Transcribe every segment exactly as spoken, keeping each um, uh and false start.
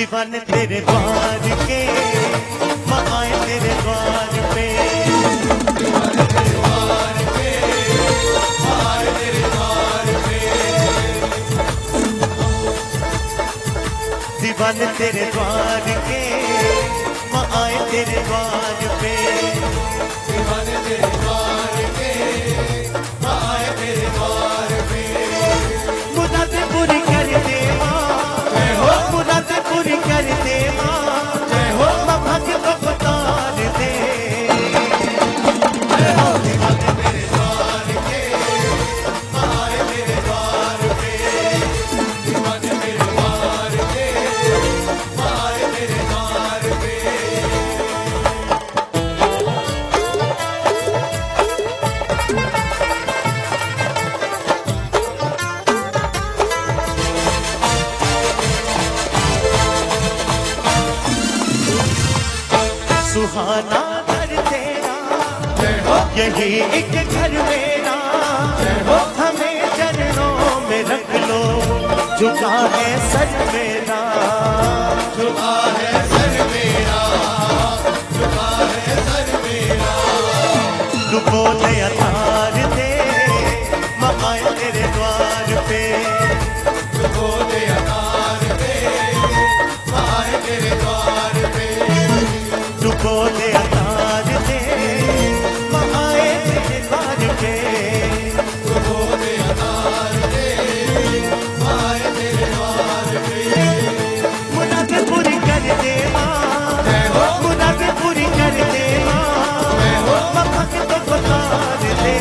दीवाने तेरे द्वार के माँ आए तेरे द्वार पे, दीवाने तेरे द्वार के माँ आए तेरे द्वार पे, दीवाने तेरे द्वार के माँ आए तेरे द्वार पे, दीवाने तेरे द्वार के माँ आए तेरे द्वार पे। मुरादें पूरी कर दे माँ, जय हो मुरादें पूरी कर दे माँ, जय हो माँ भाग्य को उतार दे, जय हो दीवाने तेरे द्वार के माँ आए तेरे द्वार पे, दीवाने तेरे द्वार के माँ आए तेरे द्वार पे। सुहाना घर तेरा, जय हो यही एक घर मेरा, जय हो हमें चरणों में रख लो, झुका है सर मेरा, झुका है सर मेरा, झुका है सर मेरा। तू बोले अतार दे माँ आए तेरे द्वार पे, तू बोले अतार दे माँ आए तेरे द्वार पे, तू बोले अतार दे माँ आए तेरे द्वार पे, तू बोले अतार दे माँ आए तेरे द्वार पे। मुरादें पूरी कर दे माँ, जय हो मुरादें पूरी कर दे माँ, जय हो माँ भाग्य को उतार दे,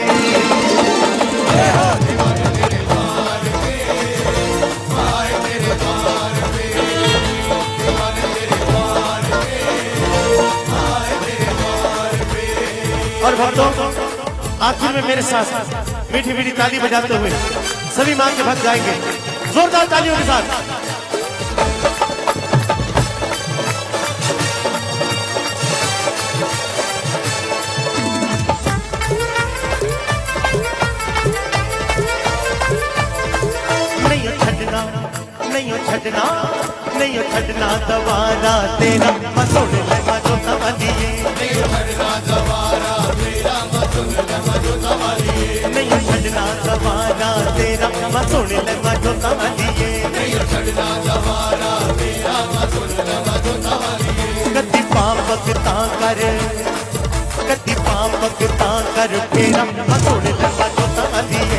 जय हो दीवाने तेरे द्वार पे माँ आए तेरे द्वार पे, दीवाने तेरे द्वार पे माँ आए तेरे द्वार पे। और भक्तों आखिर में मेरे साथ मीठी मीठी ताली बजाते हुए सभी मां के भक्त गाएंगे जोरदार तालियों के साथ। नहीं छड़ना नहीं छड़ना नहीं छड़ना दवारा तेरा मसोड़ लगा जो तवालिए, नहीं छड़ना दवारा तेरा मसोड़ लगा जो तवालिए, नहीं छड़ना दवारा तेरा मसोड़ लगा जो तवालिए, नहीं छड़ना दवारा तेरा मसोड़ लगा जो तवालिए। कति पापक ता कर कति पापक ता कर तेरा मसोड़ लगा जो तवालिए,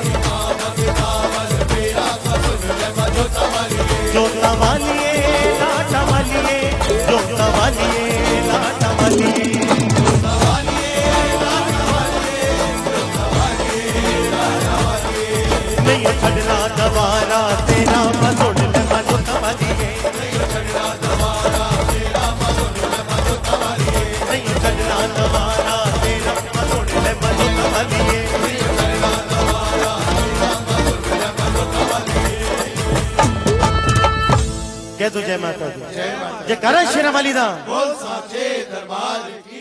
जो तवालिए लाटा वालिए, जो तवालिए लाटा वालिए, जो तवालिए लाटा वालिए, जो तवालिए लाटा वालिए। नहीं छड़ना दवारा तेरा मसोड़ लगा जो तवालिए, नहीं छड़ना दवारा तेरा मसोड़ लगा जो तवालिए, नहीं छड़ना दवारा तेरा मसोड़ लगा जो तवालिए, नहीं छड़ना दवारा तेरा मसोड़ लगा जो तवालिए। कह दो जय माता दी, जय माता, जय करण शेरा वाली दा बोल साचे दरबार की।